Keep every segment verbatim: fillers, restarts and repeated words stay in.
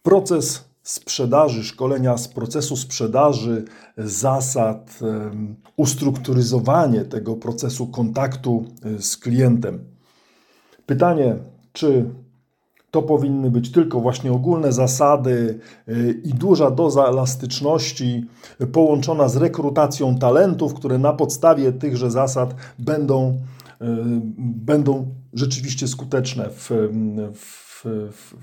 Proces sprzedaży, szkolenia z procesu sprzedaży, zasad, ustrukturyzowanie tego procesu kontaktu z klientem. Pytanie, czy to powinny być tylko właśnie ogólne zasady i duża doza elastyczności połączona z rekrutacją talentów, które na podstawie tychże zasad będą, będą rzeczywiście skuteczne w, w, w,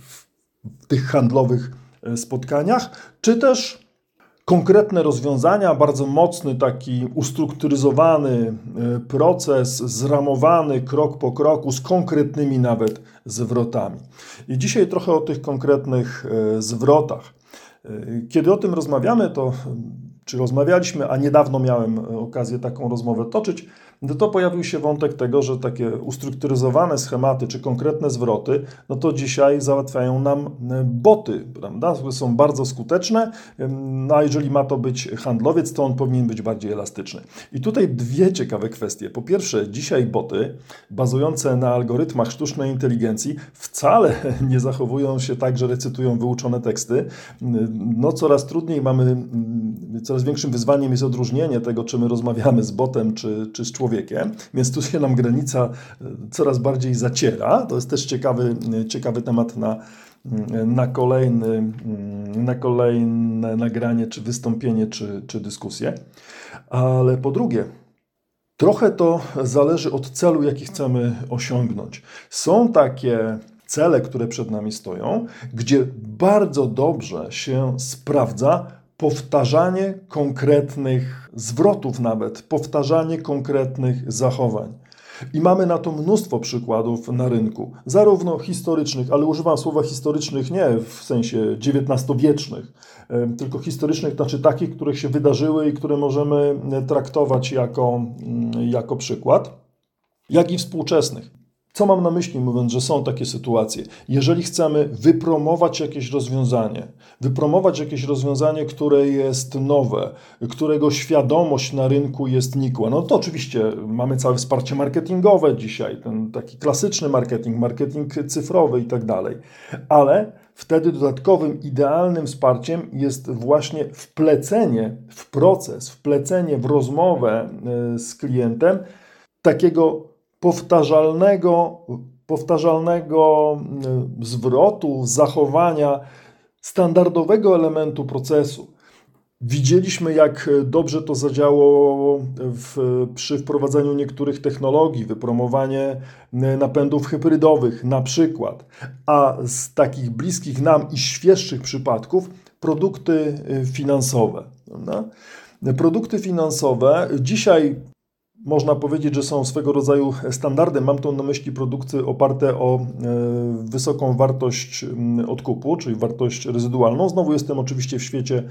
w tych handlowych spotkaniach, czy też konkretne rozwiązania, bardzo mocny, taki ustrukturyzowany proces, zramowany krok po kroku, z konkretnymi nawet zwrotami. I dzisiaj trochę o tych konkretnych zwrotach. Kiedy o tym rozmawiamy, to czy rozmawialiśmy, a niedawno miałem okazję taką rozmowę toczyć, no to pojawił się wątek tego, że takie ustrukturyzowane schematy czy konkretne zwroty, no to dzisiaj załatwiają nam boty, prawda? Są bardzo skuteczne, no a jeżeli ma to być handlowiec, to on powinien być bardziej elastyczny. I tutaj dwie ciekawe kwestie. Po pierwsze, dzisiaj boty bazujące na algorytmach sztucznej inteligencji wcale nie zachowują się tak, że recytują wyuczone teksty. No coraz trudniej mamy, coraz większym wyzwaniem jest odróżnienie tego, czy my rozmawiamy z botem, czy, czy z człowiekiem. Więc tu się nam granica coraz bardziej zaciera. To jest też ciekawy, ciekawy temat na, na, kolejny, na kolejne nagranie, czy wystąpienie, czy, czy dyskusję. Ale po drugie, trochę to zależy od celu, jaki chcemy osiągnąć. Są takie cele, które przed nami stoją, gdzie bardzo dobrze się sprawdza powtarzanie konkretnych zwrotów nawet, powtarzanie konkretnych zachowań. I mamy na to mnóstwo przykładów na rynku, zarówno historycznych, ale używam słowa historycznych nie w sensie dziewiętnastowiecznych, tylko historycznych, znaczy takich, które się wydarzyły i które możemy traktować jako, jako przykład, jak i współczesnych. Co mam na myśli, mówiąc, że są takie sytuacje? Jeżeli chcemy wypromować jakieś rozwiązanie, wypromować jakieś rozwiązanie, które jest nowe, którego świadomość na rynku jest nikła, no to oczywiście mamy całe wsparcie marketingowe dzisiaj, ten taki klasyczny marketing, marketing cyfrowy i tak dalej, ale wtedy dodatkowym, idealnym wsparciem jest właśnie wplecenie w proces, wplecenie w rozmowę z klientem takiego powtarzalnego, powtarzalnego zwrotu, zachowania, standardowego elementu procesu. Widzieliśmy, jak dobrze to zadziałało w, przy wprowadzaniu niektórych technologii, wypromowanie napędów hybrydowych na przykład, a z takich bliskich nam i świeższych przypadków produkty finansowe. Prawda? Produkty finansowe dzisiaj można powiedzieć, że są swego rodzaju standardem. Mam tu na myśli produkty oparte o wysoką wartość odkupu, czyli wartość rezydualną. Znowu jestem oczywiście w świecie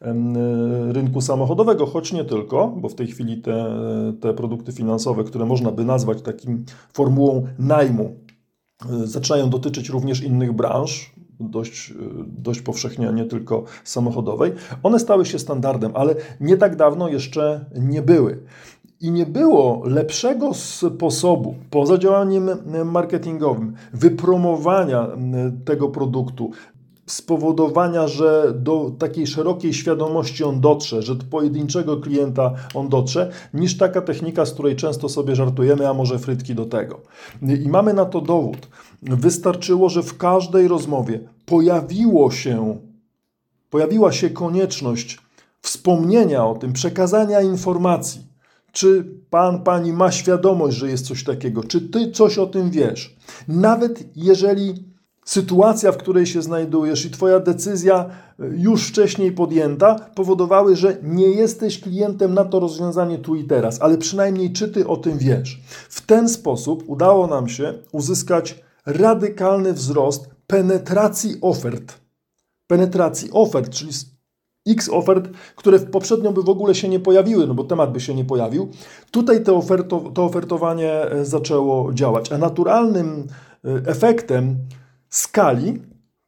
rynku samochodowego, choć nie tylko, bo w tej chwili te, te produkty finansowe, które można by nazwać takim formułą najmu, zaczynają dotyczyć również innych branż, dość, dość powszechnie, nie tylko samochodowej. One stały się standardem, ale nie tak dawno jeszcze nie były. I nie było lepszego sposobu, poza działaniem marketingowym, wypromowania tego produktu, spowodowania, że do takiej szerokiej świadomości on dotrze, że do pojedynczego klienta on dotrze, niż taka technika, z której często sobie żartujemy, a może frytki do tego. I mamy na to dowód. Wystarczyło, że w każdej rozmowie pojawiło się, pojawiła się konieczność wspomnienia o tym, przekazania informacji. Czy pan, pani ma świadomość, że jest coś takiego? Czy ty coś o tym wiesz? Nawet jeżeli sytuacja, w której się znajdujesz i twoja decyzja już wcześniej podjęta powodowały, że nie jesteś klientem na to rozwiązanie tu i teraz, ale przynajmniej czy ty o tym wiesz? W ten sposób udało nam się uzyskać radykalny wzrost penetracji ofert. Penetracji ofert, czyli X ofert, które poprzednio by w ogóle się nie pojawiły, no bo temat by się nie pojawił. Tutaj to, oferto, to ofertowanie zaczęło działać, a naturalnym efektem skali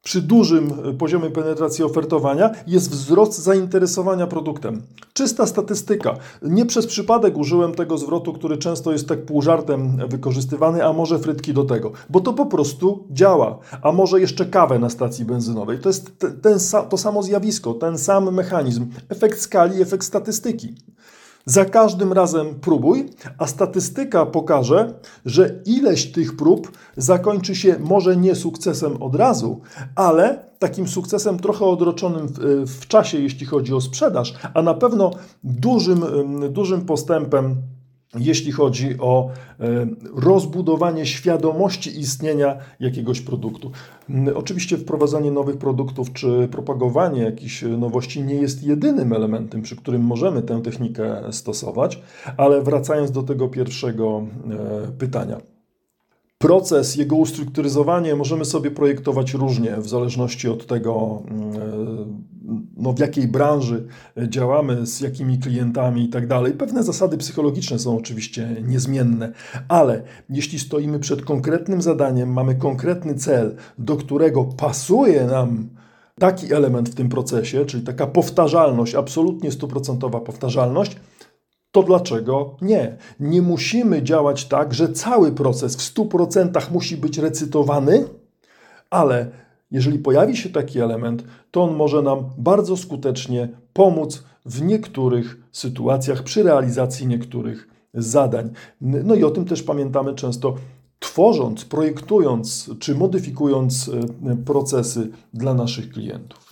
przy dużym poziomie penetracji ofertowania jest wzrost zainteresowania produktem. Czysta statystyka. Nie przez przypadek użyłem tego zwrotu, który często jest tak pół żartem wykorzystywany, a może frytki do tego, bo to po prostu działa. A może jeszcze kawę na stacji benzynowej. To jest ten, ten, to samo zjawisko, ten sam mechanizm. Efekt skali, efekt statystyki. Za każdym razem próbuj, a statystyka pokaże, że ileś tych prób zakończy się może nie sukcesem od razu, ale takim sukcesem trochę odroczonym w, w czasie, jeśli chodzi o sprzedaż, a na pewno dużym, dużym postępem, jeśli chodzi o rozbudowanie świadomości istnienia jakiegoś produktu. Oczywiście wprowadzanie nowych produktów czy propagowanie jakichś nowości nie jest jedynym elementem, przy którym możemy tę technikę stosować, ale wracając do tego pierwszego pytania. Proces, jego ustrukturyzowanie możemy sobie projektować różnie, w zależności od tego, no, w jakiej branży działamy, z jakimi klientami i tak dalej. Pewne zasady psychologiczne są oczywiście niezmienne, ale jeśli stoimy przed konkretnym zadaniem, mamy konkretny cel, do którego pasuje nam taki element w tym procesie, czyli taka powtarzalność, absolutnie stuprocentowa powtarzalność, to dlaczego nie? Nie musimy działać tak, że cały proces w stu procentach musi być recytowany, ale jeżeli pojawi się taki element, to on może nam bardzo skutecznie pomóc w niektórych sytuacjach przy realizacji niektórych zadań. No i o tym też pamiętamy często, tworząc, projektując czy modyfikując procesy dla naszych klientów.